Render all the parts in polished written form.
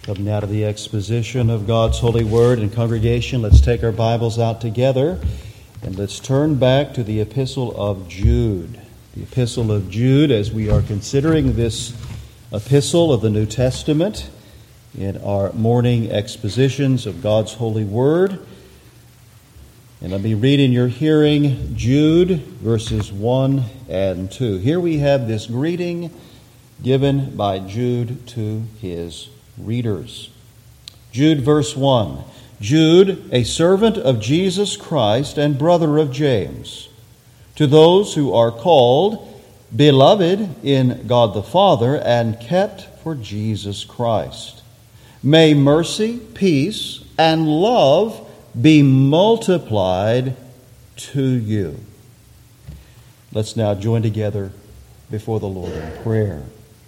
Coming out of the exposition of God's holy word and congregation, let's take our Bibles out together and let's turn back to the Epistle of Jude. The Epistle of Jude, as we are considering this epistle of the New Testament in our morning expositions of God's holy word. And let me read in your hearing Jude verses 1 and 2. Here we have this greeting given by Jude to his readers. Jude verse 1. Jude, a servant of Jesus Christ and brother of James, to those who are called, beloved in God the Father, and kept for Jesus Christ. May mercy, peace, and love be multiplied to you. Let's now join together before the Lord in prayer.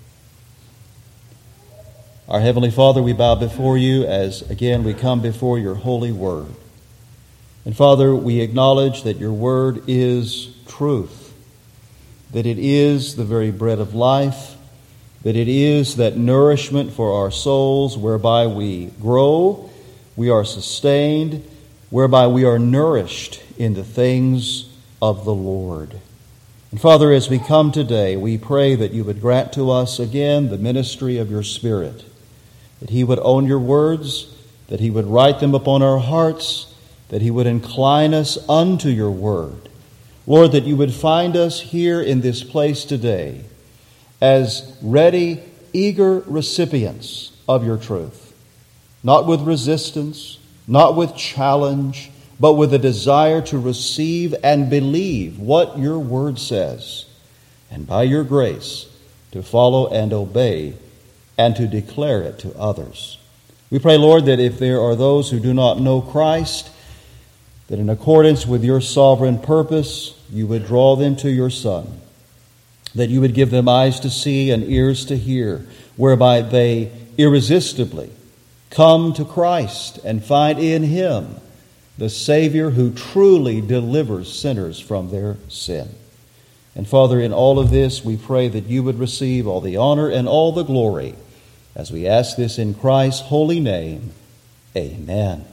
Our Heavenly Father, we bow before you as again we come before your holy word. And Father, we acknowledge that your word is truth, that it is the very bread of life, that it is that nourishment for our souls whereby we grow, we are sustained, whereby we are nourished in the things of the Lord. And Father, as we come today, we pray that you would grant to us again the ministry of your Spirit, that he would own your words, that he would write them upon our hearts, that he would incline us unto your word. Lord, that you would find us here in this place today as ready, eager recipients of your truth, not with resistance, not with challenge, but with a desire to receive and believe what your word says, and by your grace to follow and obey and to declare it to others. We pray, Lord, that if there are those who do not know Christ, that in accordance with your sovereign purpose, you would draw them to your Son, that you would give them eyes to see and ears to hear, whereby they irresistibly come to Christ and find in him the Savior who truly delivers sinners from their sin. And Father, in all of this, we pray that you would receive all the honor and all the glory, as we ask this in Christ's holy name. Amen.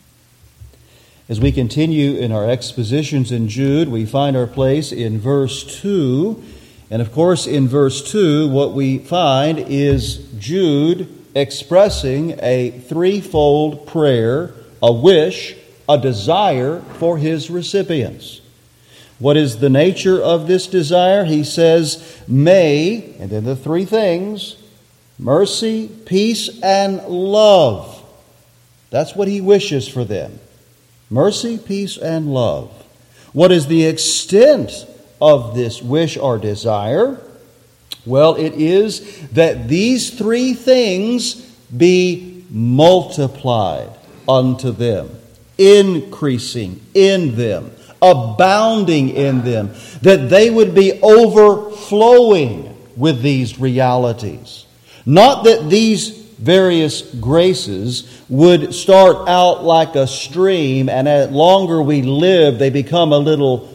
As we continue in our expositions in Jude, we find our place in verse 2. And of course, in verse 2, what we find is Jude expressing a threefold prayer, a wish, a desire for his recipients. What is the nature of this desire? He says, may, and then the three things, mercy, peace, and love. That's what he wishes for them. Mercy, peace, and love. What is the extent of this wish or desire? Well, it is that these three things be multiplied unto them, increasing in them, abounding in them, that they would be overflowing with these realities. Not that these various graces would start out like a stream, and as longer we live, they become a little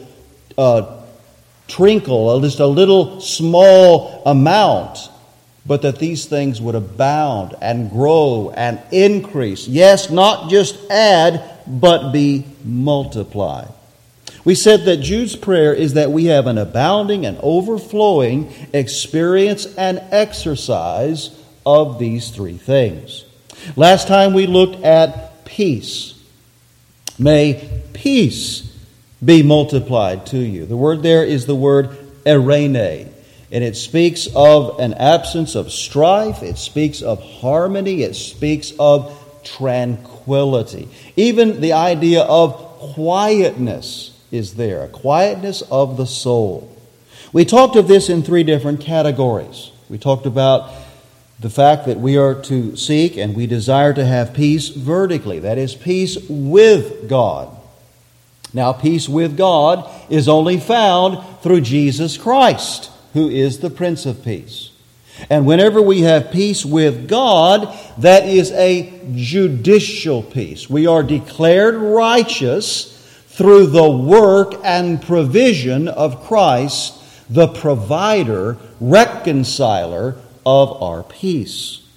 trinkle, just a little small amount, but that these things would abound and grow and increase. Yes, not just add, but be multiplied. We said that Jude's prayer is that we have an abounding and overflowing experience and exercise of these three things. Last time we looked at peace. May peace be multiplied to you. The word there is the word eirene, and it speaks of an absence of strife, it speaks of harmony, it speaks of tranquility. Even the idea of quietness is there, a quietness of the soul. We talked of this in three different categories. We talked about the fact that we are to seek and we desire to have peace vertically, that is, peace with God. Now, peace with God is only found through Jesus Christ, who is the Prince of Peace. And whenever we have peace with God, that is a judicial peace. We are declared righteous through the work and provision of Christ, the provider, reconciler of our peace.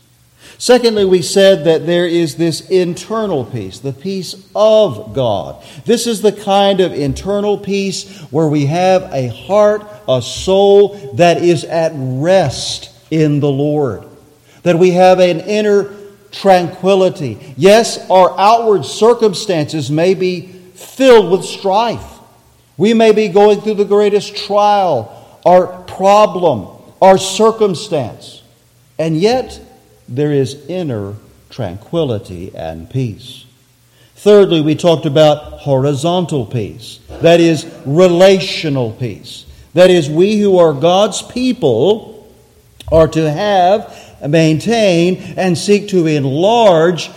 Secondly, we said that there is this internal peace, the peace of God. This is the kind of internal peace where we have a heart, a soul that is at rest in the Lord. That we have an inner tranquility. Yes, our outward circumstances may be filled with strife. We may be going through the greatest trial, our problem, our circumstance. And yet, there is inner tranquility and peace. Thirdly, we talked about horizontal peace. That is, relational peace. That is, we who are God's people are to have, maintain, and seek to enlarge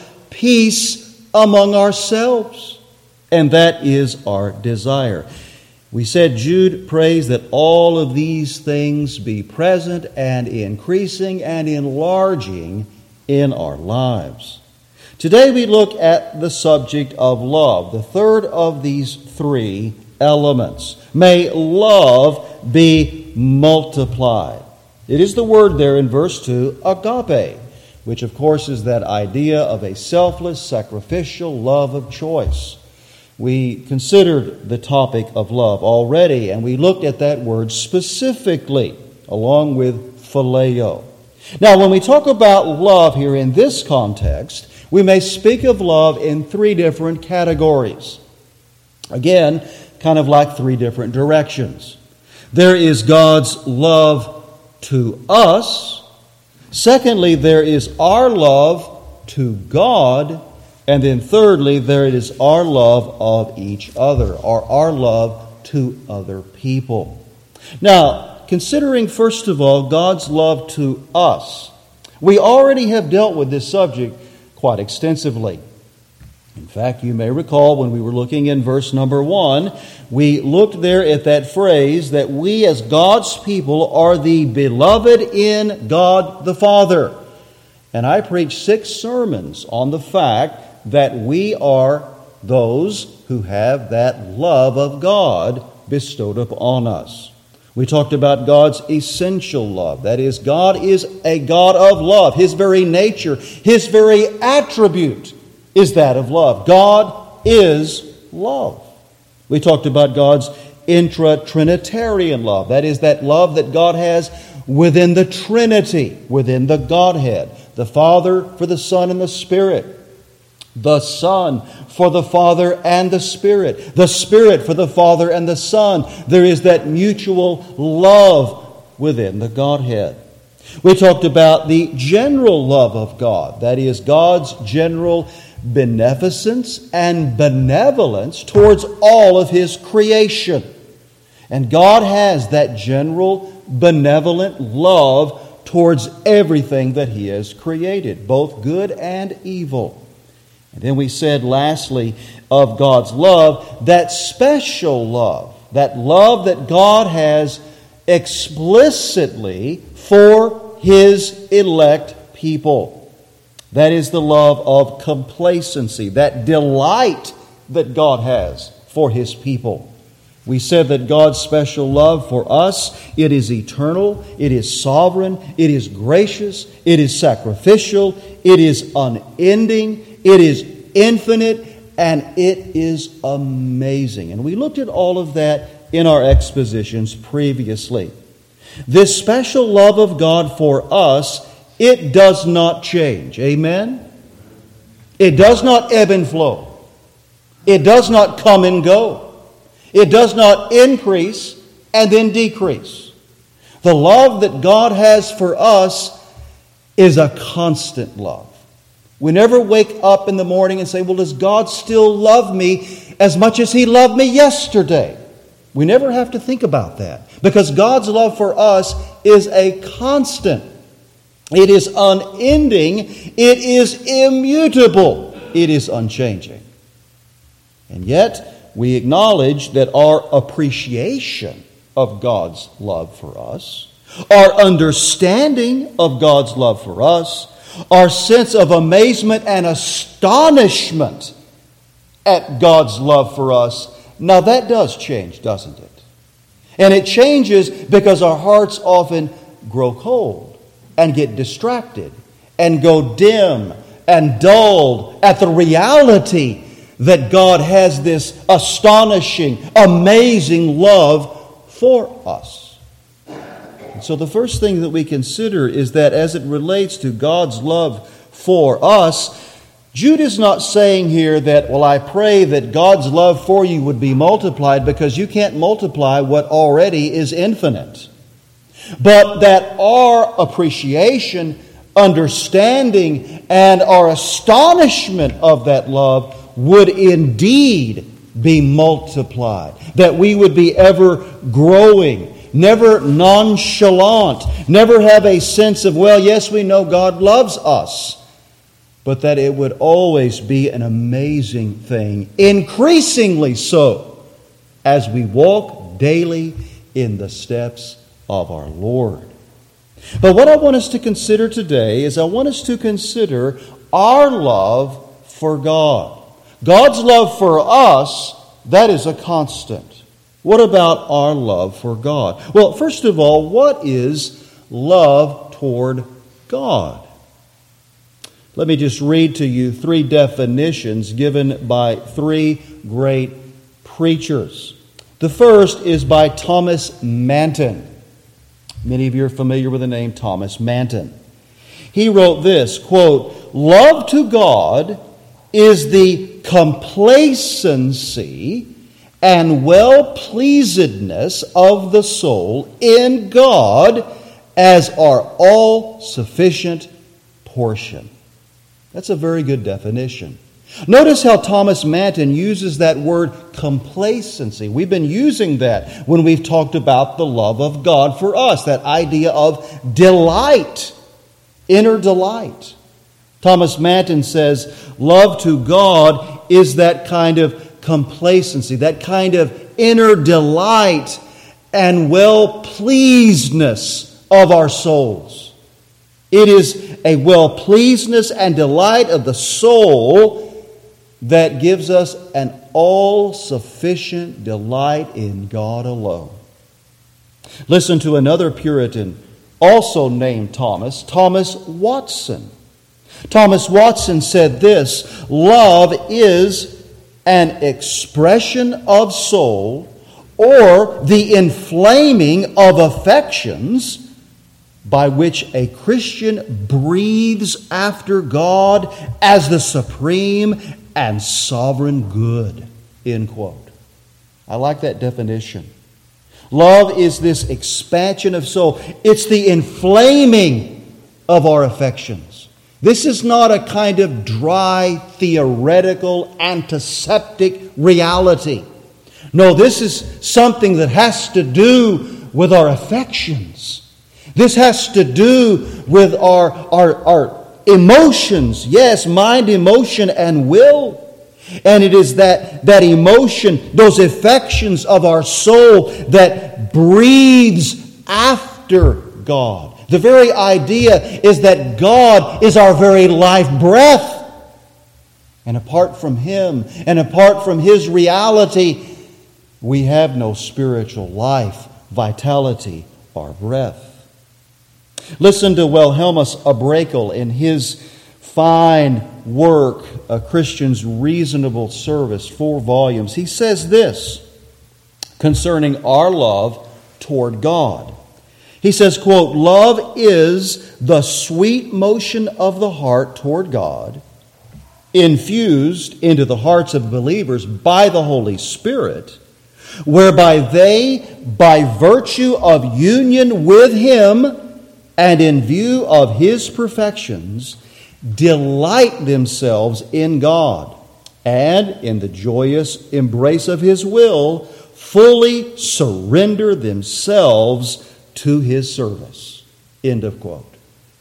peace among ourselves. And that is our desire. We said Jude prays that all of these things be present and increasing and enlarging in our lives. Today we look at the subject of love, the third of these three elements. May love be multiplied. It is the word there in verse 2, agape, which of course is that idea of a selfless, sacrificial love of choice. We considered the topic of love already, and we looked at that word specifically, along with phileo. Now, when we talk about love here in this context, we may speak of love in three different categories. Again, kind of like three different directions. There is God's love to us. Secondly, there is our love to God. And then thirdly, there is our love of each other, or our love to other people. Now, considering first of all God's love to us, we already have dealt with this subject quite extensively. In fact, you may recall when we were looking in verse number 1, we looked there at that phrase that we as God's people are the beloved in God the Father. And I preached 6 sermons on the fact that we are those who have that love of God bestowed upon us. We talked about God's essential love. That is, God is a God of love. His very nature, His very attribute is that of love. God is love. We talked about God's intra-Trinitarian love. That is, that love that God has within the Trinity, within the Godhead. The Father for the Son and the Spirit. The Son for the Father and the Spirit. The Spirit for the Father and the Son. There is that mutual love within the Godhead. We talked about the general love of God. That is, God's general beneficence and benevolence towards all of His creation. And God has that general benevolent love towards everything that He has created, both good and evil. And then we said lastly of God's love, that special love, that love that God has explicitly for His elect people. That is the love of complacency, that delight that God has for His people. We said that God's special love for us, it is eternal, it is sovereign, it is gracious, it is sacrificial, it is unending, it is infinite, and it is amazing. And we looked at all of that in our expositions previously. This special love of God for us, it does not change. Amen? It does not ebb and flow. It does not come and go. It does not increase and then decrease. The love that God has for us is a constant love. We never wake up in the morning and say, well, does God still love me as much as He loved me yesterday? We never have to think about that, because God's love for us is a constant. It is unending. It is immutable. It is unchanging. And yet, we acknowledge that our appreciation of God's love for us, our understanding of God's love for us, our sense of amazement and astonishment at God's love for us, now that does change, doesn't it? And it changes because our hearts often grow cold and get distracted and go dim and dulled at the reality that God has this astonishing, amazing love for us. And so the first thing that we consider is that as it relates to God's love for us, Jude is not saying here that, well, I pray that God's love for you would be multiplied, because you can't multiply what already is infinite. But that our appreciation, understanding, and our astonishment of that love would indeed be multiplied. That we would be ever growing, never nonchalant, never have a sense of, well, yes, we know God loves us. But that it would always be an amazing thing, increasingly so, as we walk daily in the steps of our Lord. But what I want us to consider today is I want us to consider our love for God. God's love for us, that is a constant. What about our love for God? Well, first of all, what is love toward God? Let me just read to you 3 definitions given by 3 great preachers. The first is by Thomas Manton. Many of you are familiar with the name Thomas Manton. He wrote this, quote, "Love to God is the complacency and well-pleasedness of the soul in God as our all-sufficient portion." That's a very good definition. Notice how Thomas Manton uses that word complacency. We've been using that when we've talked about the love of God for us, that idea of delight, inner delight. Thomas Manton says, love to God is that kind of complacency, that kind of inner delight and well-pleasedness of our souls. It is a well-pleasedness and delight of the soul that gives us an all-sufficient delight in God alone. Listen to another Puritan, also named Thomas Watson. Thomas Watson said this, "Love is an expression of soul, or the inflaming of affections, by which a Christian breathes after God as the supreme and sovereign good." End quote. I like that definition. Love is this expansion of soul. It's the inflaming of our affections. This is not a kind of dry, theoretical, antiseptic reality. No, this is something that has to do with our affections. This has to do with our emotions. Yes, mind, emotion, and will. And it is that emotion, those affections of our soul that breathes after God. The very idea is that God is our very life breath. And apart from Him, and apart from His reality, we have no spiritual life, vitality, or breath. Listen to Wilhelmus Abrakel in his fine work, A Christian's Reasonable Service, 4 volumes. He says this concerning our love toward God. He says, quote, "Love is the sweet motion of the heart toward God, infused into the hearts of believers by the Holy Spirit, whereby they, by virtue of union with Him, and in view of His perfections, delight themselves in God, and in the joyous embrace of His will, fully surrender themselves to His service." End of quote.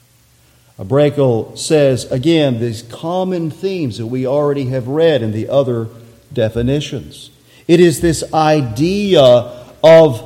Abrakel says, again, these common themes that we already have read in the other definitions. It is this idea of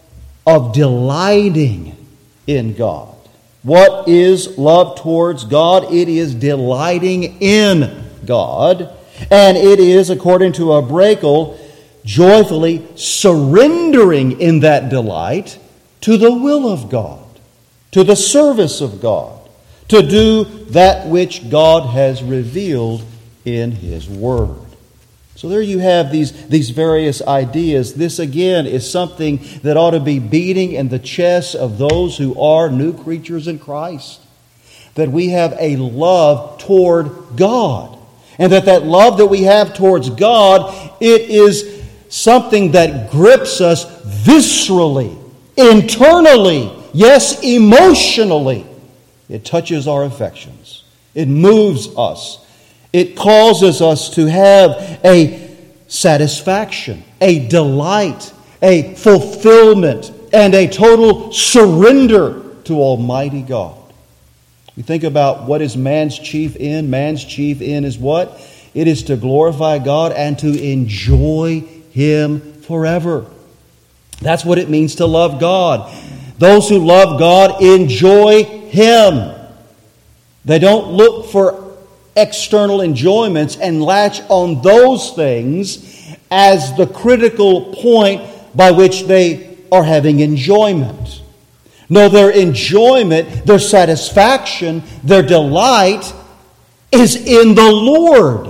delighting in God. What is love towards God? It is delighting in God. And it is, according to Abrakel, joyfully surrendering in that delight to the will of God, to the service of God, to do that which God has revealed in His Word. So there you have these various ideas. This again is something that ought to be beating in the chests of those who are new creatures in Christ. That we have a love toward God. And that love that we have towards God, it is something that grips us viscerally, internally, yes, emotionally. It touches our affections. It moves us. It causes us to have a satisfaction, a delight, a fulfillment, and a total surrender to Almighty God. We think about what is man's chief end. Man's chief end is what? It is to glorify God and to enjoy Him forever. That's what it means to love God. Those who love God enjoy Him. They don't look for external enjoyments and latch on those things as the critical point by which they are having enjoyment. No, their enjoyment, their satisfaction, their delight is in the Lord.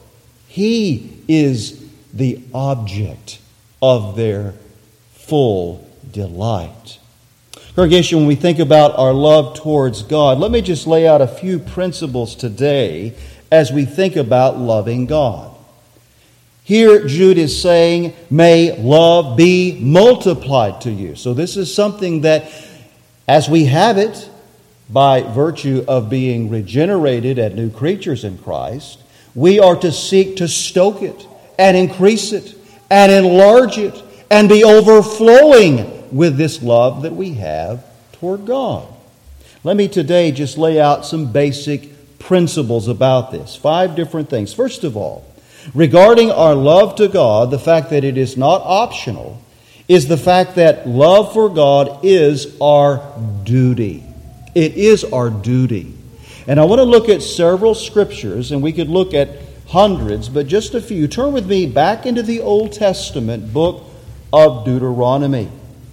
He is the object of their full delight. Congregation, when we think about our love towards God, let me just lay out a few principles today as we think about loving God. Here Jude is saying, may love be multiplied to you. So this is something that, as we have it, by virtue of being regenerated and new creatures in Christ, we are to seek to stoke it and increase it and enlarge it and be overflowing with this love that we have toward God. Let me today just lay out some basic principles about this. 5 different things. First of all, regarding our love to God, the fact that it is not optional is the fact that love for God is our duty. It is our duty. And I want to look at several scriptures, and we could look at hundreds, but just a few. Turn with me back into the Old Testament book of Deuteronomy.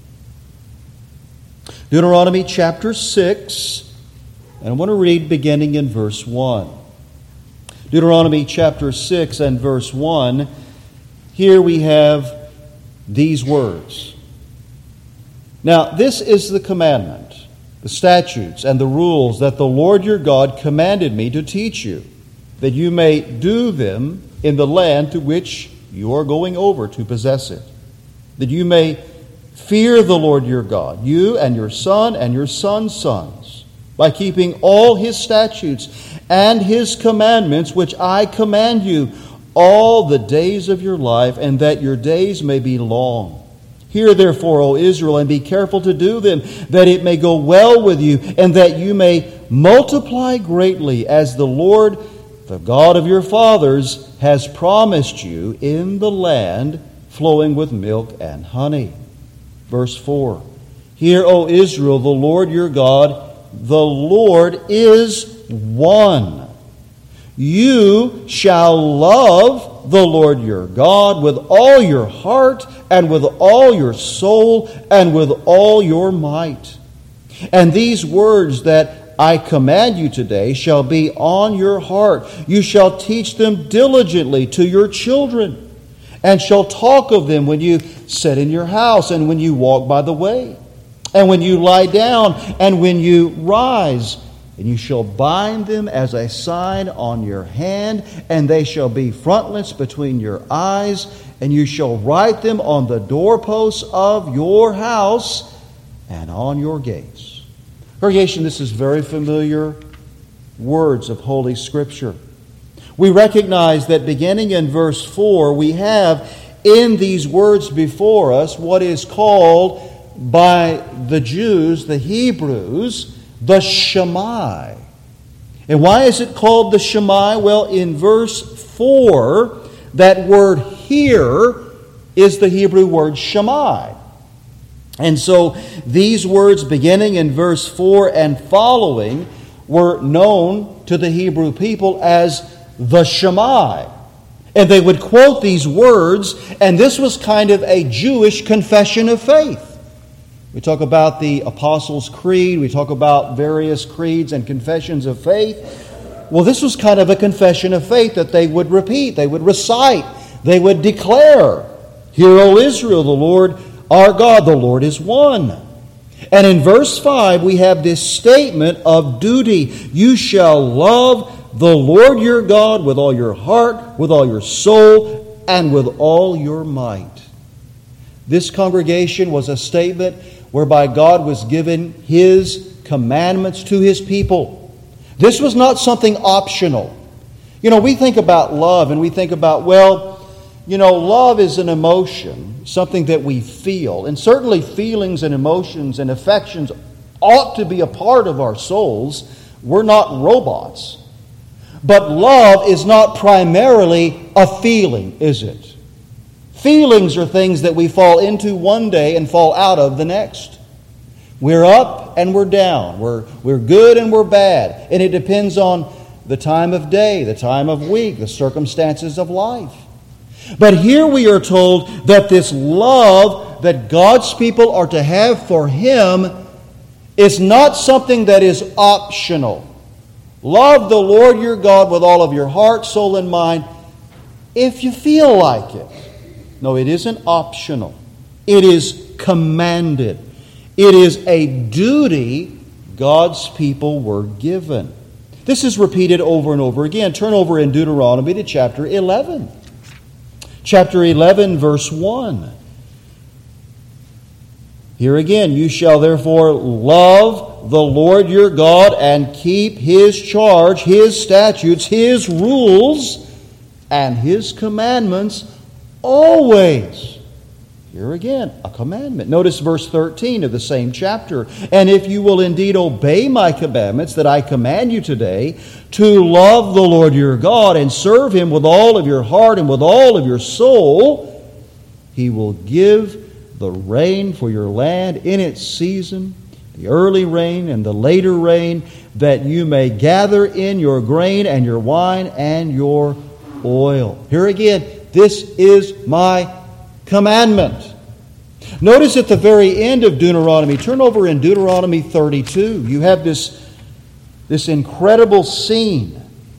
Deuteronomy chapter 6, and I want to read beginning in verse 1. Deuteronomy chapter 6 and verse 1, here we have these words. Now, this is the commandment, the statutes, and the rules that the Lord your God commanded me to teach you, that you may do them in the land to which you are going over to possess it, that you may fear the Lord your God, you and your son and your son's sons, by keeping all His statutes and His commandments, which I command you, all the days of your life, and that your days may be long. Hear therefore, O Israel, and be careful to do them, that it may go well with you, and that you may multiply greatly, as the Lord, the God of your fathers, has promised you in the land flowing with milk and honey. Verse 4, Hear, O Israel, the Lord your God, the Lord is one. You shall love the Lord your God with all your heart and with all your soul and with all your might. And these words that I command you today shall be on your heart. You shall teach them diligently to your children, and shall talk of them when you sit in your house, and when you walk by the way, and when you lie down, and when you rise. And you shall bind them as a sign on your hand, and they shall be frontlets between your eyes, and you shall write them on the doorposts of your house and on your gates. Congregation, this is very familiar words of Holy Scripture. We recognize that beginning in verse 4, we have in these words before us what is called by the Jews, the Hebrews, the Shema. And why is it called the Shema? Well, in verse 4, that word hear is the Hebrew word Shema. And so these words beginning in verse 4 and following were known to the Hebrew people as the Shema. And they would quote these words, and this was kind of a Jewish confession of faith. We talk about the Apostles' Creed. We talk about various creeds and confessions of faith. Well, this was kind of a confession of faith that they would repeat, they would recite, they would declare, "Hear, O Israel, the Lord our God, the Lord is one." And in verse 5, we have this statement of duty. "You shall love the Lord your God with all your heart, with all your soul, and with all your might." This congregation was a statement whereby God was giving His commandments to His people. This was not something optional. We think about love and we think about, love is an emotion, something that we feel. And certainly feelings and emotions and affections ought to be a part of our souls. We're not robots. But love is not primarily a feeling, is it? Feelings are things that we fall into one day and fall out of the next. We're up and we're down. We're good and we're bad. And it depends on the time of day, the time of week, the circumstances of life. But here we are told that this love that God's people are to have for Him is not something that is optional. Love the Lord your God with all of your heart, soul, and mind if you feel like it. No, it isn't optional. It is commanded. It is a duty God's people were given. This is repeated over and over again. Turn over in Deuteronomy to chapter 11. Chapter 11, verse 1. Here again, "You shall therefore love the Lord your God and keep His charge, His statutes, His rules, and His commandments always." Here again, a commandment. Notice verse 13 of the same chapter. "And if you will indeed obey my commandments that I command you today, to love the Lord your God and serve Him with all of your heart and with all of your soul, He will give the rain for your land in its season, the early rain and the later rain, that you may gather in your grain and your wine and your oil." Here again, this is my commandment. Notice at the very end of Deuteronomy, turn over in Deuteronomy 32, you have this incredible scene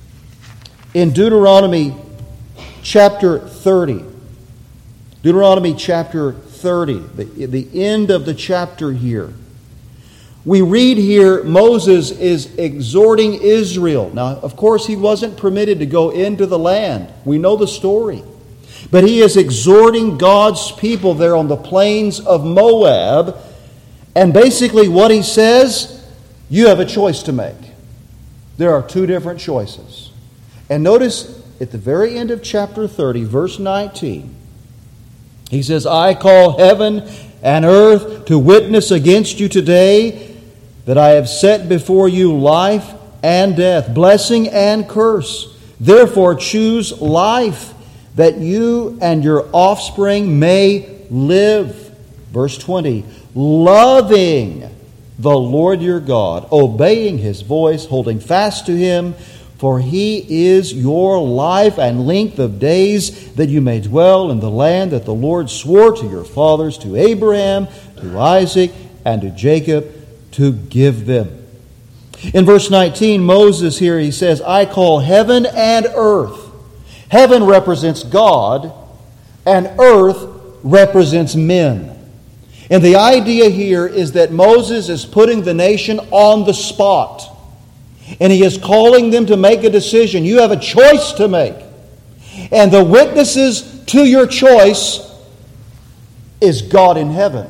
in Deuteronomy chapter 30. Deuteronomy chapter 30, the end of the chapter here. We read here Moses is exhorting Israel. Now, of course, he wasn't permitted to go into the land. We know the story. But he is exhorting God's people there on the plains of Moab. And basically what he says, you have a choice to make. There are two different choices. And notice at the very end of chapter 30, verse 19, he says, "I call heaven and earth to witness against you today that I have set before you life and death, blessing and curse. Therefore choose life, that you and your offspring may live." Verse 20, "Loving the Lord your God, obeying His voice, holding fast to Him, for He is your life and length of days, that you may dwell in the land that the Lord swore to your fathers, to Abraham, to Isaac, and to Jacob, to give them." In verse 19, Moses here, he says, "I call heaven and earth." Heaven represents God, and earth represents men. And the idea here is that Moses is putting the nation on the spot. And he is calling them to make a decision. You have a choice to make. And the witnesses to your choice is God in heaven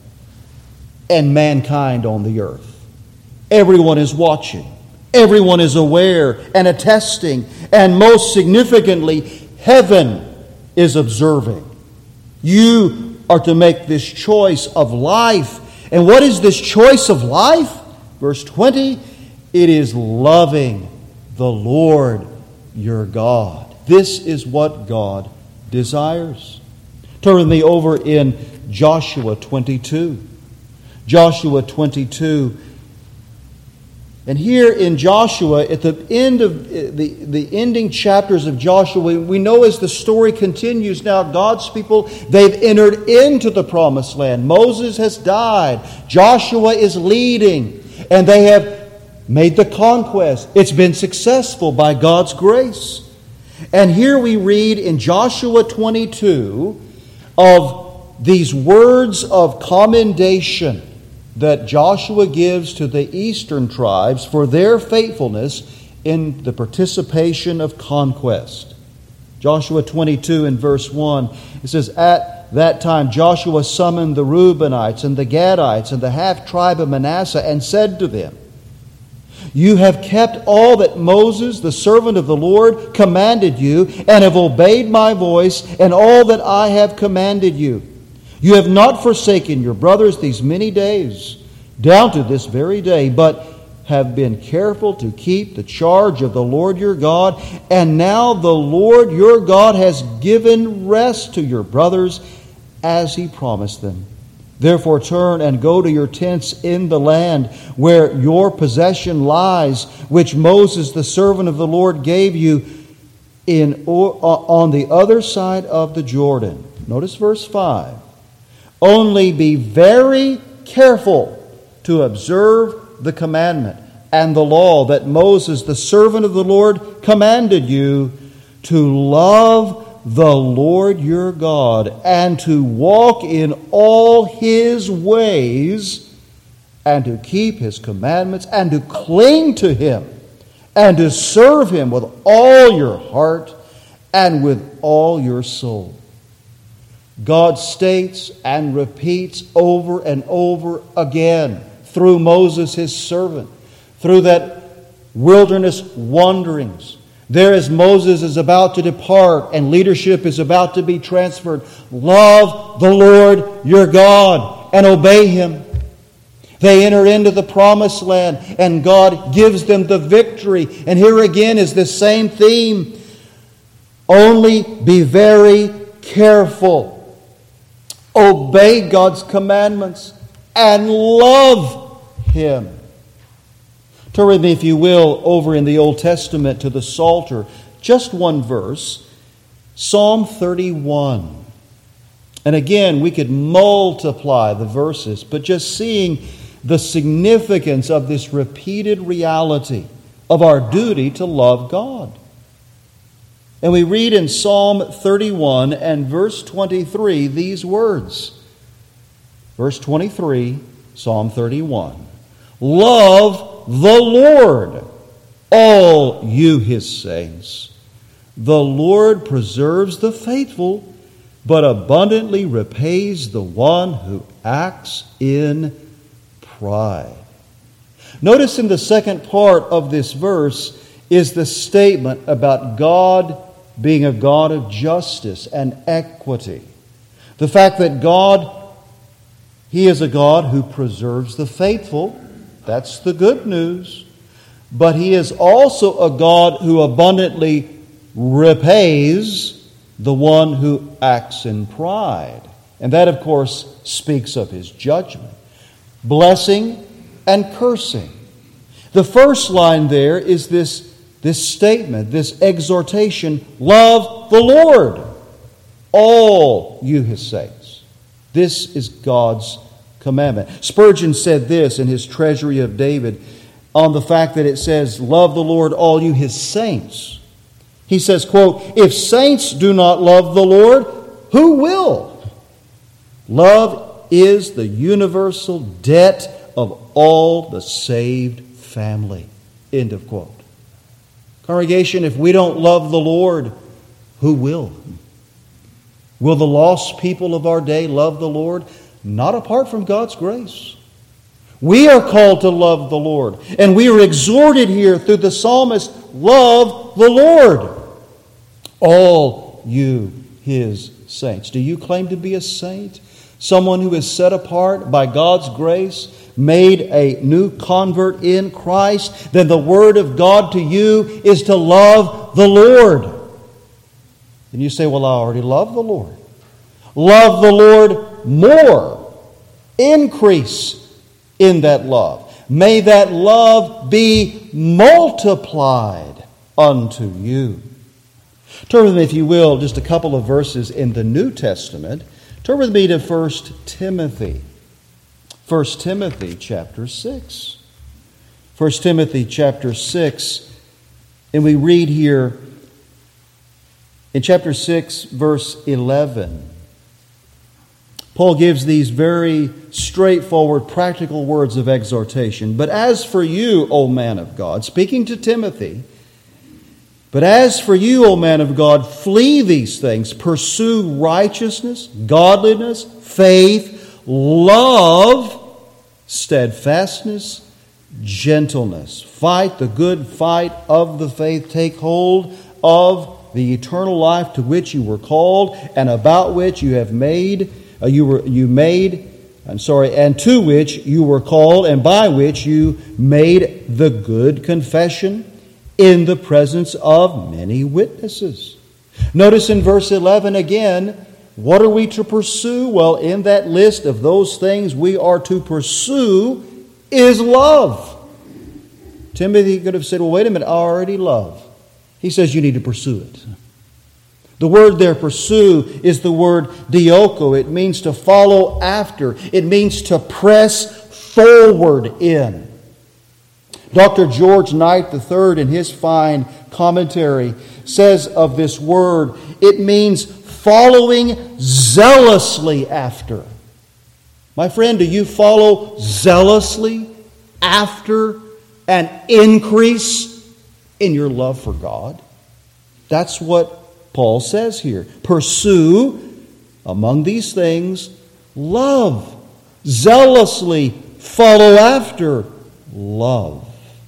and mankind on the earth. Everyone is watching. Everyone is aware and attesting. And most significantly, heaven is observing. You are to make this choice of life. And what is this choice of life? Verse 20, it is loving the Lord your God. This is what God desires. Turn with me over in Joshua 22. Joshua 22. And here in Joshua, at the end of the ending chapters of Joshua, we know as the story continues now, God's people, they've entered into the promised land. Moses has died. Joshua is leading. And they have made the conquest. It's been successful by God's grace. And here we read in Joshua 22 of these words of commendation that Joshua gives to the eastern tribes for their faithfulness in the participation of conquest. Joshua 22 and verse 1, it says, "At that time Joshua summoned the Reubenites and the Gadites and the half-tribe of Manasseh and said to them, 'You have kept all that Moses, the servant of the Lord, commanded you, and have obeyed my voice and all that I have commanded you. You have not forsaken your brothers these many days, down to this very day, but have been careful to keep the charge of the Lord your God. And now the Lord your God has given rest to your brothers as He promised them. Therefore turn and go to your tents in the land where your possession lies, which Moses the servant of the Lord gave you on the other side of the Jordan.'" Notice verse 5. "Only be very careful to observe the commandment and the law that Moses, the servant of the Lord, commanded you, to love the Lord your God and to walk in all His ways and to keep His commandments and to cling to Him and to serve Him with all your heart and with all your soul." God states and repeats over and over again through Moses, His servant, through that wilderness wanderings, there as Moses is about to depart and leadership is about to be transferred, love the Lord your God and obey Him. They enter into the promised land and God gives them the victory. And here again is the same theme. Only be very careful. Obey God's commandments and love Him. Turn with me, if you will, over in the Old Testament to the Psalter. Just one verse. Psalm 31. And again, we could multiply the verses, but just seeing the significance of this repeated reality of our duty to love God. And we read in Psalm 31 and verse 23 these words. Verse 23, Psalm 31. "Love the Lord, all you His saints. The Lord preserves the faithful, but abundantly repays the one who acts in pride." Notice in the second part of this verse is the statement about God being a God of justice and equity. The fact that God, He is a God who preserves the faithful. That's the good news. But He is also a God who abundantly repays the one who acts in pride. And that, of course, speaks of His judgment. Blessing and cursing. The first line there is this statement, this exhortation, love the Lord, all you His saints. This is God's commandment. Spurgeon said this in his Treasury of David on the fact that it says, love the Lord, all you His saints. He says, quote, "If saints do not love the Lord, who will? Love is the universal debt of all the saved family." End of quote. Congregation, if we don't love the Lord, who will? Will the lost people of our day love the Lord? Not apart from God's grace. We are called to love the Lord. And we are exhorted here through the psalmist, love the Lord, all you His saints. Do you claim to be a saint? Someone who is set apart by God's grace, made a new convert in Christ? Then the word of God to you is to love the Lord. And you say, well, I already love the Lord. Love the Lord more. Increase in that love. May that love be multiplied unto you. Turn with me, if you will, just a couple of verses in the New Testament. Turn with me to 1 Timothy. 1 Timothy chapter 6. 1 Timothy chapter 6. And we read here in chapter 6, verse 11. Paul gives these very straightforward, practical words of exhortation. But as for you, O man of God, speaking to Timothy, but as for you, O man of God, flee these things. Pursue righteousness, godliness, faith, love, steadfastness, gentleness. Fight the good fight of the faith. Take hold of the eternal life to which you were called, and about which you have and to which you were called, and by which you made the good confession in the presence of many witnesses. Notice in verse 11 again, what are we to pursue? Well, in that list of those things we are to pursue is love. Timothy could have said, well, wait a minute, I already love. He says you need to pursue it. The word there, pursue, is the word dioko. It means to follow after. It means to press forward in. Dr. George Knight III, in his fine commentary, says of this word, it means following zealously after. My friend, do you follow zealously after an increase in your love for God? That's what Paul says here. Pursue, among these things, love. Zealously follow after love.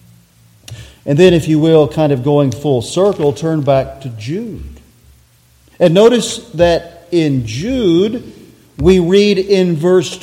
And then, if you will, kind of going full circle, turn back to Jude. And notice that in Jude, we read in verse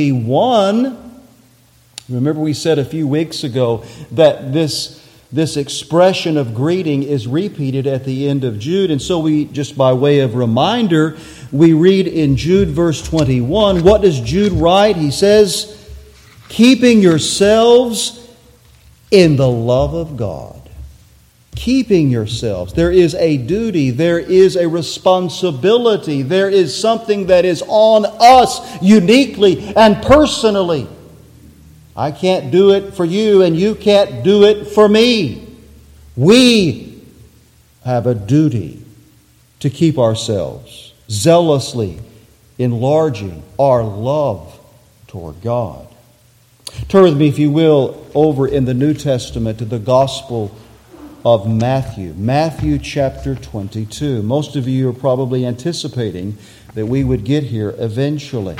21, remember we said a few weeks ago that this expression of greeting is repeated at the end of Jude. And so we, just by way of reminder, we read in Jude verse 21. What does Jude write? He says, keeping yourselves in the love of God. Keeping yourselves. There is a duty. There is a responsibility. There is something that is on us uniquely and personally. I can't do it for you, and you can't do it for me. We have a duty to keep ourselves zealously enlarging our love toward God. Turn with me, if you will, over in the New Testament to the Gospel of Matthew. Matthew chapter 22. Most of you are probably anticipating that we would get here eventually.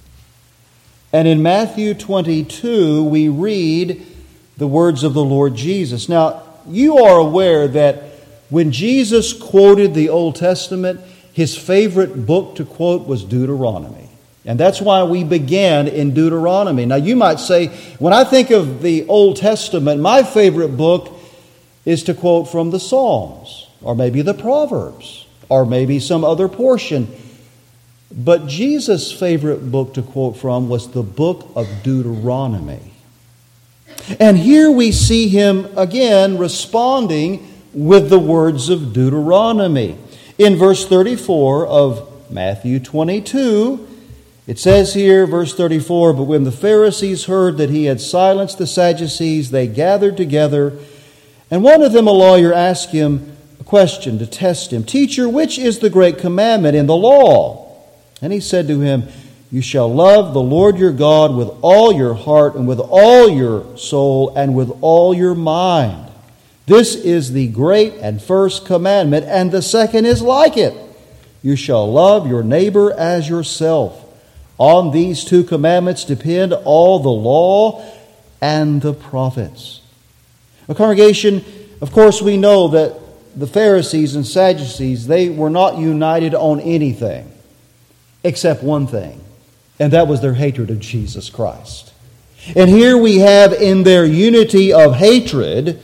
And in Matthew 22, we read the words of the Lord Jesus. Now, you are aware that when Jesus quoted the Old Testament, his favorite book to quote was Deuteronomy. And that's why we began in Deuteronomy. Now, you might say, when I think of the Old Testament, my favorite book is to quote from the Psalms, or maybe the Proverbs, or maybe some other portion. But Jesus' favorite book to quote from was the book of Deuteronomy. And here we see him again responding with the words of Deuteronomy. In verse 34 of Matthew 22, it says here, verse 34, but when the Pharisees heard that he had silenced the Sadducees, they gathered together, and one of them, a lawyer, asked him a question to test him. Teacher, which is the great commandment in the law? And he said to him, you shall love the Lord your God with all your heart and with all your soul and with all your mind. This is the great and first commandment, and the second is like it. You shall love your neighbor as yourself. On these two commandments depend all the law and the prophets. A congregation, of course, we know that the Pharisees and Sadducees, they were not united on anything except one thing, and that was their hatred of Jesus Christ. And here we have in their unity of hatred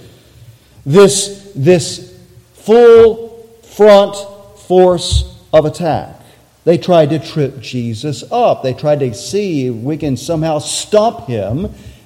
this full front force of attack. They tried to trip Jesus up. They tried to see if we can somehow stop him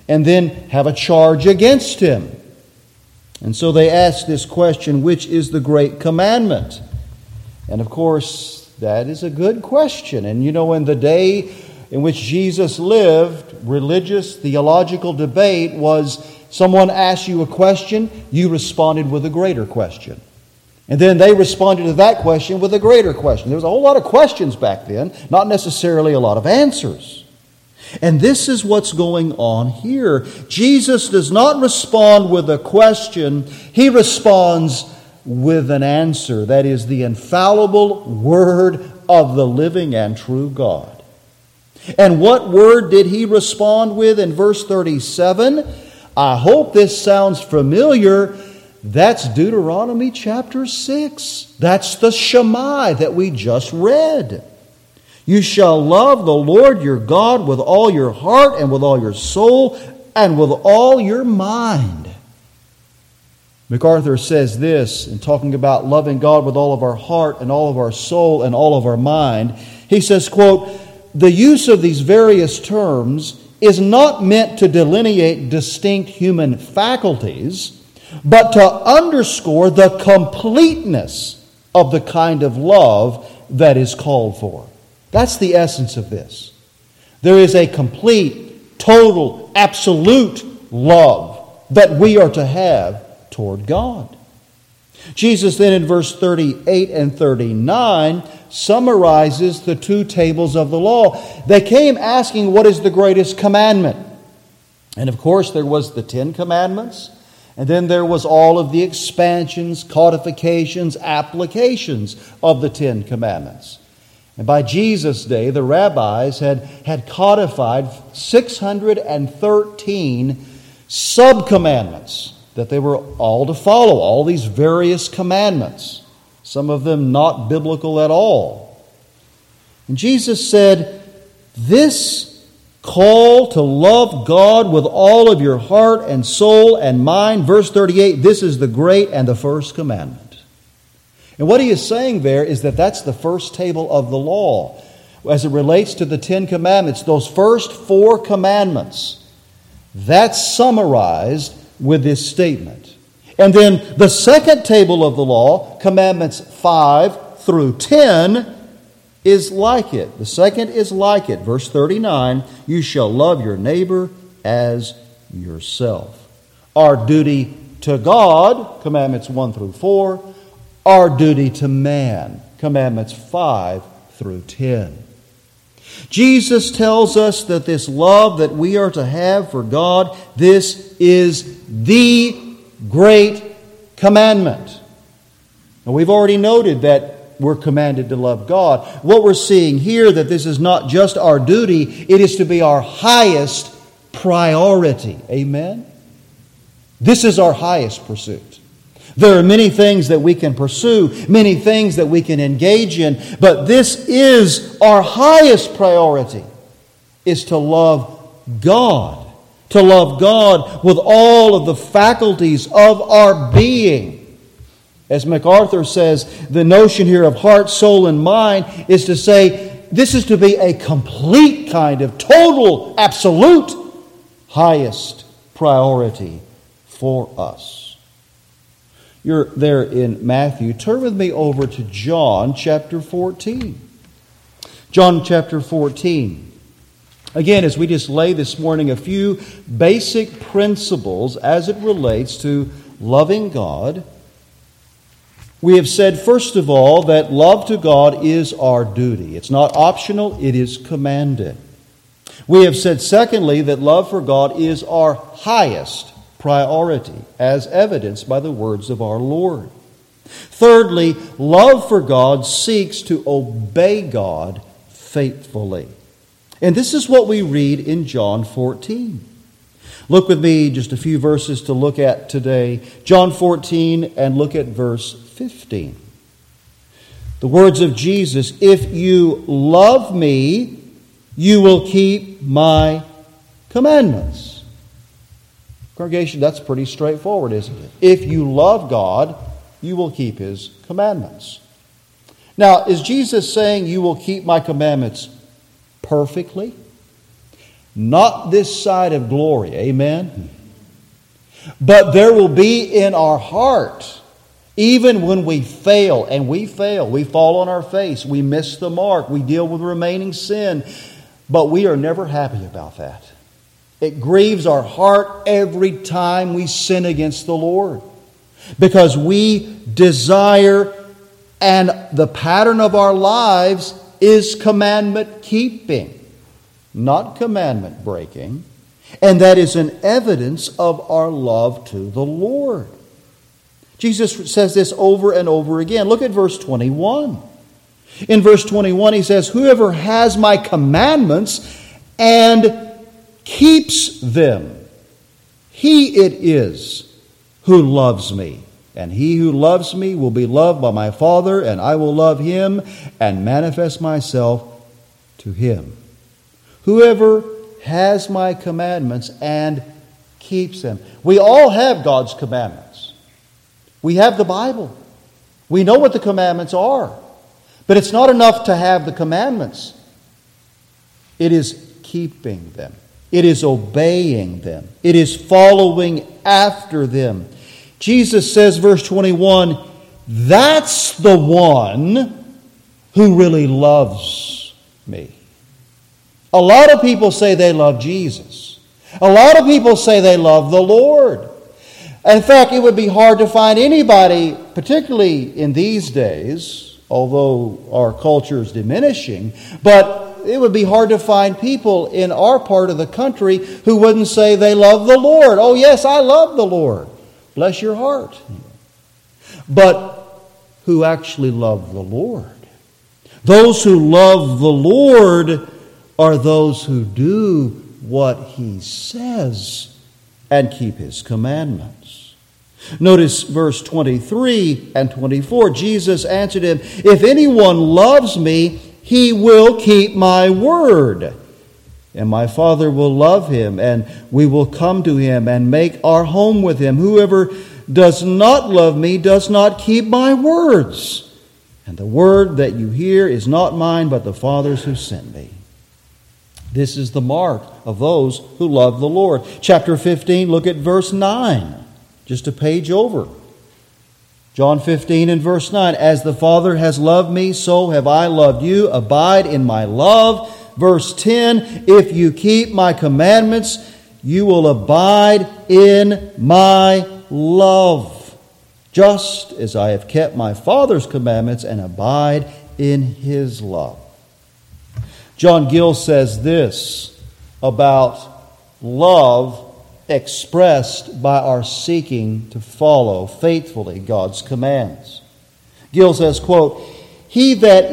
and then have a charge against him. And so they ask this question, which is the great commandment? And of course, that is a good question. And you know, in the day in which Jesus lived, religious, theological debate was someone asked you a question, you responded with a greater question. And then they responded to that question with a greater question. There was a whole lot of questions back then, not necessarily a lot of answers. And this is what's going on here. Jesus does not respond with a question. He responds with an answer. That is the infallible word of the living and true God. And what word did he respond with in verse 37? I hope this sounds familiar. That's Deuteronomy chapter 6. That's the Shema that we just read. You shall love the Lord your God with all your heart and with all your soul and with all your mind. MacArthur says this in talking about loving God with all of our heart and all of our soul and all of our mind. He says, quote, the use of these various terms is not meant to delineate distinct human faculties, but to underscore the completeness of the kind of love that is called for. That's the essence of this. There is a complete, total, absolute love that we are to have toward God. Jesus then in verse 38 and 39 summarizes the two tables of the law. They came asking, what is the greatest commandment? And of course there was the 10 commandments, and then there was all of the expansions, codifications, applications of the 10 commandments. And by Jesus' day, the rabbis had codified 613 sub-commandments that they were all to follow, all these various commandments, some of them not biblical at all. And Jesus said, this call to love God with all of your heart and soul and mind, verse 38, this is the great and the first commandment. And what he is saying there is that that's the first table of the law. As it relates to the 10 commandments, those first 4 commandments, that's summarized with this statement. And then the second table of the law, commandments 5 through 10, is like it. The second is like it. Verse 39, you shall love your neighbor as yourself. Our duty to God, commandments 1 through 4, our duty to man, commandments 5 through 10. Jesus tells us that this love that we are to have for God, this is the great commandment. Now, we've already noted that we're commanded to love God. What we're seeing here, that this is not just our duty, it is to be our highest priority. Amen? This is our highest pursuit. There are many things that we can pursue, many things that we can engage in, but this is our highest priority, is to love God. To love God with all of the faculties of our being. As MacArthur says, the notion here of heart, soul, and mind is to say this is to be a complete kind of total, absolute, highest priority for us. You're there in Matthew. Turn with me over to John chapter 14. John chapter 14. Again, as we just lay this morning a few basic principles as it relates to loving God, we have said, first of all, that love to God is our duty. It's not optional, it is commanded. We have said, secondly, that love for God is our highest priority, as evidenced by the words of our Lord. Thirdly, love for God seeks to obey God faithfully. And this is what we read in John 14. Look with me just a few verses to look at today. John 14, and look at verse 15. The words of Jesus, if you love me, you will keep my commandments. Congregation, that's pretty straightforward, isn't it? If you love God, you will keep His commandments. Now, is Jesus saying you will keep my commandments perfectly? Not this side of glory. Amen? But there will be in our heart, even when we fail, and we fail, we fall on our face, we miss the mark, we deal with remaining sin, but we are never happy about that. It grieves our heart every time we sin against the Lord, because we desire, and the pattern of our lives is commandment keeping, not commandment breaking, and that is an evidence of our love to the Lord. Jesus says this over and over again. Look at verse 21. In verse 21 he says, "Whoever has my commandments and keeps them, he it is who loves me. And he who loves me will be loved by my Father, and I will love him and manifest myself to him." Whoever has my commandments and keeps them. We all have God's commandments. We have the Bible. We know what the commandments are. But it's not enough to have the commandments. It is keeping them. It is obeying them. It is following after them. Jesus says, verse 21, that's the one who really loves me. A lot of people say they love Jesus. A lot of people say they love the Lord. In fact, it would be hard to find anybody, particularly in these days, although our culture is diminishing, but it would be hard to find people in our part of the country who wouldn't say they love the Lord. Oh yes, I love the Lord. Bless your heart. But who actually love the Lord? Those who love the Lord are those who do what He says and keep His commandments. Notice verse 23 and 24. Jesus answered him, "If anyone loves me, he will keep my word. And my Father will love him, and we will come to him and make our home with him. Whoever does not love me does not keep my words. And the word that you hear is not mine, but the Father's who sent me." This is the mark of those who love the Lord. Chapter 15, look at verse 9. Just a page over. John 15 and verse 9. "As the Father has loved me, so have I loved you. Abide in my love." Verse 10, "If you keep my commandments, you will abide in my love, just as I have kept my Father's commandments and abide in his love." John Gill says this about love expressed by our seeking to follow faithfully God's commands. Gill says, quote, he that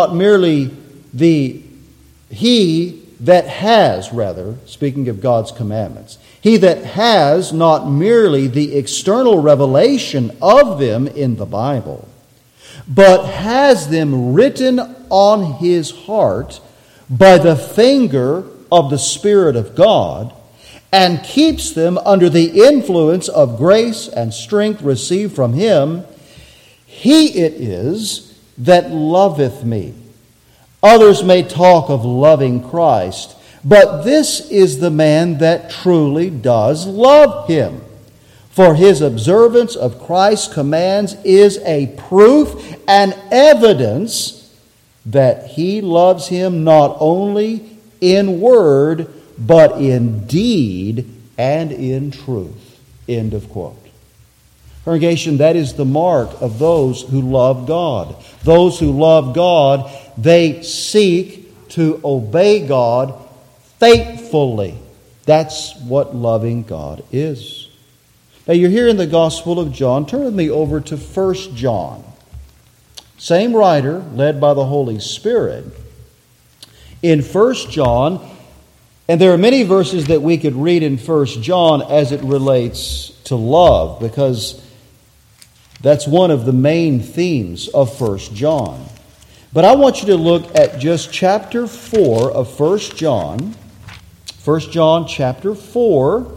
has, speaking of God's commandments, he that has not merely the external revelation of them in the Bible, but has them written on his heart by the finger of the Spirit of God, and keeps them under the influence of grace and strength received from him, he it is that loveth me. Others may talk of loving Christ, but this is the man that truly does love him. For his observance of Christ's commands is a proof and evidence that he loves him not only in word, but in deed and in truth. End of quote. Congregation, that is the mark of those who love God. Those who love God, they seek to obey God faithfully. That's what loving God is. Now you're here in the Gospel of John. Turn with me over to 1 John. Same writer, led by the Holy Spirit. In 1 John, and there are many verses that we could read in 1 John as it relates to love, because that's one of the main themes of 1 John. But I want you to look at just chapter 4 of 1 John. 1 John chapter 4.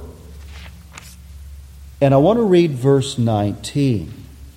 And I want to read verse 19.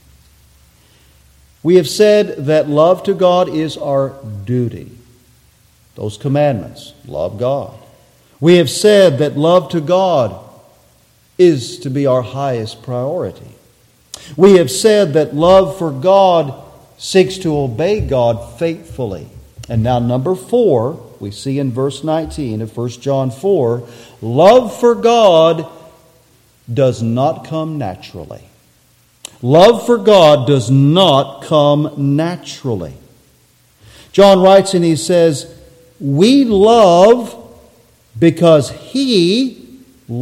We have said that love to God is our duty. Those commandments, love God. We have said that love to God is to be our highest priority. We have said that love for God seeks to obey God faithfully. And now number 4, we see in verse 19 of 1 John 4, love for God does not come naturally. Love for God does not come naturally. John writes and he says, we love because He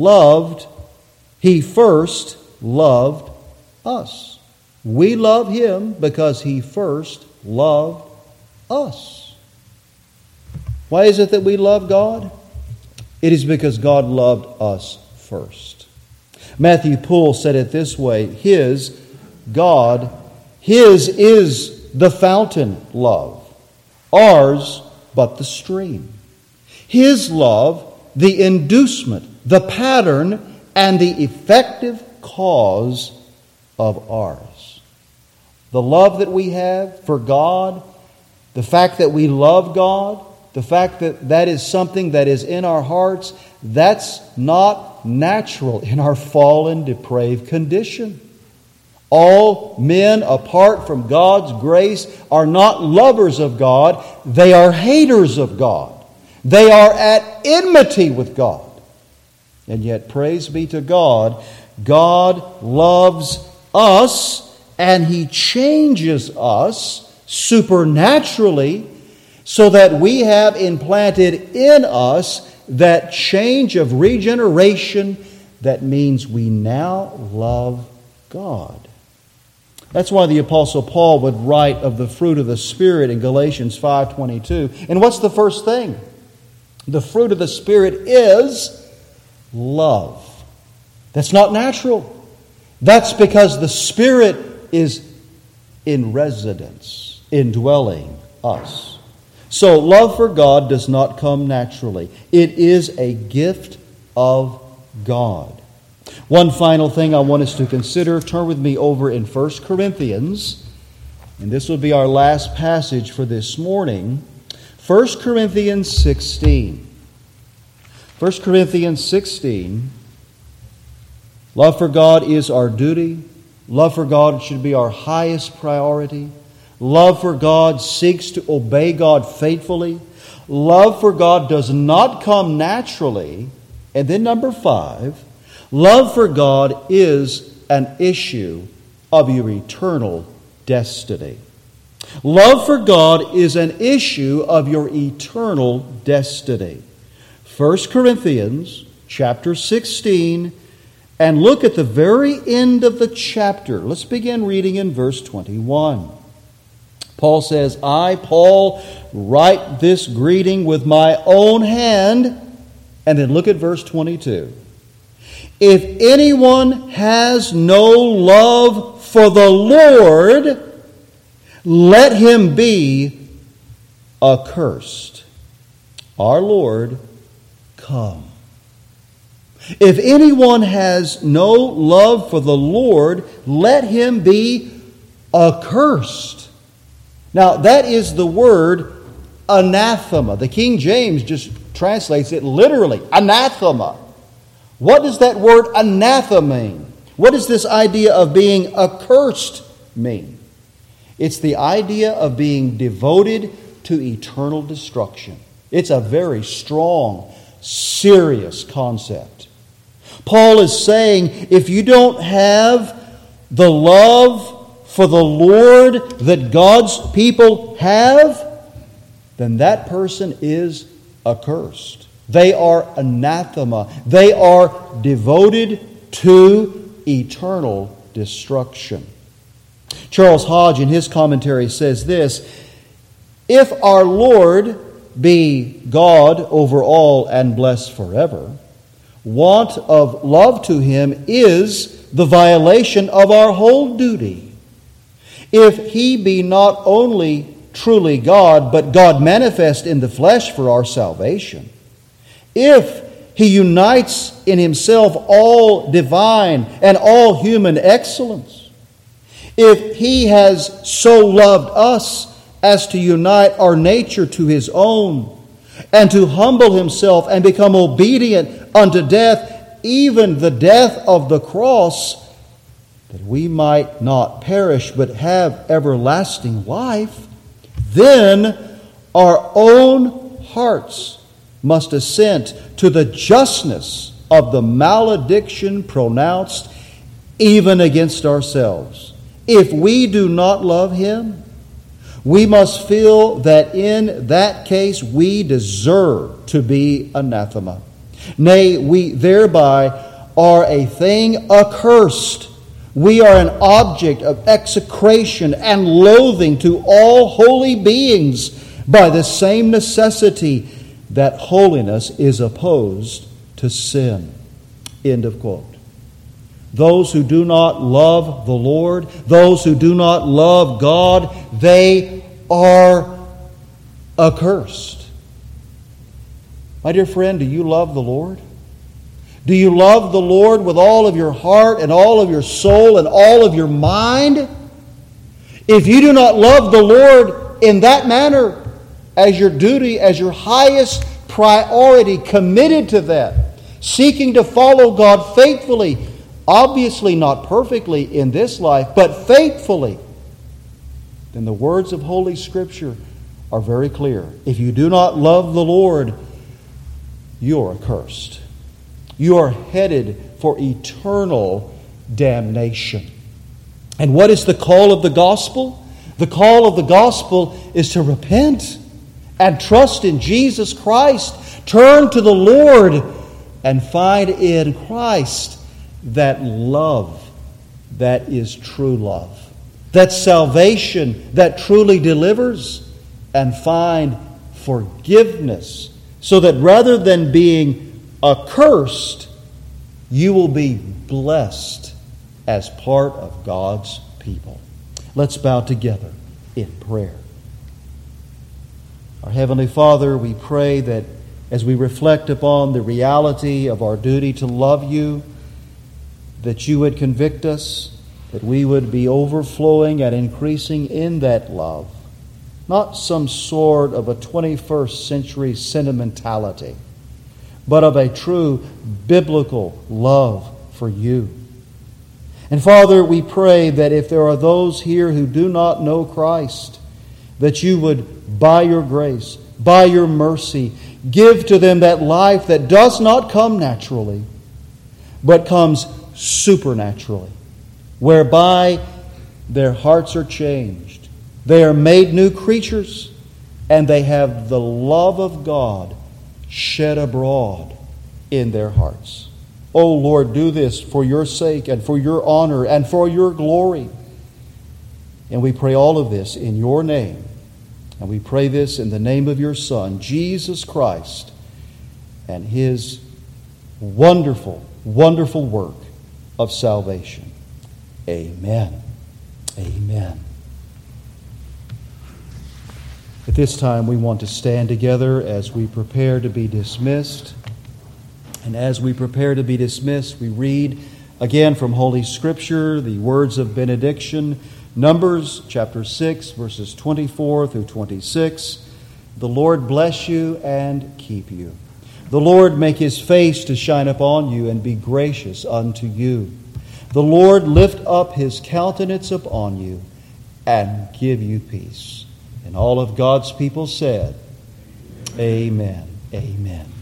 first loved us. We love Him because He first loved us. Why is it that we love God? It is because God loved us first. Matthew Poole said it this way, His is the fountain love, ours but the stream. His love, the inducement, the pattern, and the effective cause of ours. The love that we have for God, the fact that we love God, the fact that that is something that is in our hearts, that's not natural in our fallen, depraved condition. All men, apart from God's grace, are not lovers of God. They are haters of God. They are at enmity with God. And yet, praise be to God, God loves us and He changes us supernaturally so that we have implanted in us that change of regeneration that means we now love God. That's why the Apostle Paul would write of the fruit of the Spirit in Galatians 5:22. And what's the first thing? The fruit of the Spirit is love. That's not natural. That's because the Spirit is in residence, indwelling us. So love for God does not come naturally. It is a gift of God. One final thing I want us to consider. Turn with me over in 1 Corinthians. And this will be our last passage for this morning. 1 Corinthians 16. 1 Corinthians 16. Love for God is our duty. Love for God should be our highest priority. Love for God seeks to obey God faithfully. Love for God does not come naturally. And then number 5, love for God is an issue of your eternal destiny. Love for God is an issue of your eternal destiny. 1 Corinthians chapter 16, and look at the very end of the chapter. Let's begin reading in verse 21. Paul says, I, Paul, write this greeting with my own hand. And then look at verse 22. If anyone has no love for the Lord, let him be accursed. Our Lord, come. If anyone has no love for the Lord, let him be accursed. Now, that is the word anathema. The King James just translates it literally, anathema. What does that word anathema mean? What does this idea of being accursed mean? It's the idea of being devoted to eternal destruction. It's a very strong, serious concept. Paul is saying, if you don't have the love for the Lord that God's people have, then that person is accursed. They are anathema. They are devoted to eternal destruction. Charles Hodge, in his commentary, says this: if our Lord be God over all and blessed forever, want of love to Him is the violation of our whole duty. If He be not only truly God, but God manifest in the flesh for our salvation, if He unites in Himself all divine and all human excellence, if He has so loved us as to unite our nature to His own, and to humble himself and become obedient unto death, even the death of the cross, that we might not perish but have everlasting life, then our own hearts must assent to the justness of the malediction pronounced even against ourselves. If we do not love him, we must feel that in that case we deserve to be anathema. Nay, we thereby are a thing accursed. We are an object of execration and loathing to all holy beings by the same necessity that holiness is opposed to sin. End of quote. Those who do not love the Lord, those who do not love God, they are accursed. My dear friend, do you love the Lord? Do you love the Lord with all of your heart and all of your soul and all of your mind? If you do not love the Lord in that manner, as your duty, as your highest priority, committed to that, seeking to follow God faithfully, obviously not perfectly in this life, but faithfully, then the words of Holy Scripture are very clear. If you do not love the Lord, you are accursed. You are headed for eternal damnation. And what is the call of the gospel? The call of the gospel is to repent and trust in Jesus Christ. Turn to the Lord and find in Christ that love that is true love, that salvation that truly delivers, and find forgiveness, so that rather than being accursed, you will be blessed as part of God's people. Let's bow together in prayer. Our Heavenly Father, we pray that as we reflect upon the reality of our duty to love you, that you would convict us, that we would be overflowing and increasing in that love, not some sort of a 21st century sentimentality, but of a true biblical love for you. And Father, we pray that if there are those here who do not know Christ, that you would, by your grace, by your mercy, give to them that life that does not come naturally, but comes supernaturally, whereby their hearts are changed, they are made new creatures, and they have the love of God shed abroad in their hearts. Oh Lord, do this for your sake and for your honor and for your glory. And we pray all of this in your name. And we pray this in the name of your Son, Jesus Christ, and his wonderful, wonderful work of salvation. Amen. Amen. At this time, we want to stand together as we prepare to be dismissed. And as we prepare to be dismissed, we read again from Holy Scripture the words of benediction. Numbers chapter 6, verses 24 through 26. The Lord bless you and keep you. The Lord make his face to shine upon you and be gracious unto you. The Lord lift up his countenance upon you and give you peace. And all of God's people said, Amen. Amen.